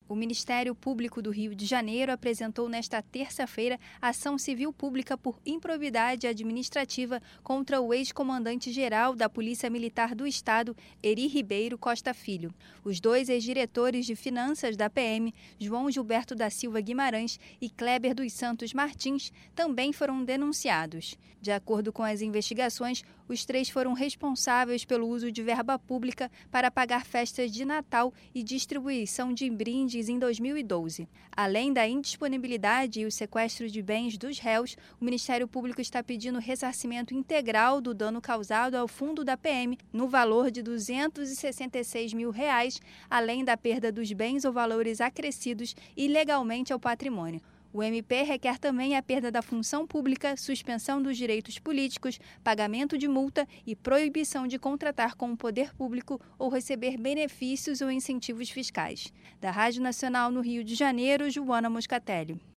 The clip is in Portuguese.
O Ministério Público do Rio de Janeiro apresentou nesta terça-feira ação civil pública por improbidade administrativa contra o ex-comandante-geral da Polícia Militar do Estado, Eri Ribeiro Costa Filho. Os dois ex-diretores de finanças da PM, João Gilberto da Silva Guimarães e Kleber dos Santos Martins, também foram denunciados. De acordo com as investigações, os três foram responsáveis pelo uso de verba pública para pagar festas de Natal e distribuição de brindes em 2012. Além da indisponibilidade e o sequestro de bens dos réus, o Ministério Público está pedindo ressarcimento integral do dano causado ao fundo da PM no valor de R$ 266 mil, além da perda dos bens ou valores acrescidos ilegalmente ao patrimônio. O MP requer também a perda da função pública, suspensão dos direitos políticos, pagamento de multa e proibição de contratar com o poder público ou receber benefícios ou incentivos fiscais. Da Rádio Nacional no Rio de Janeiro, Joana Moscatelli.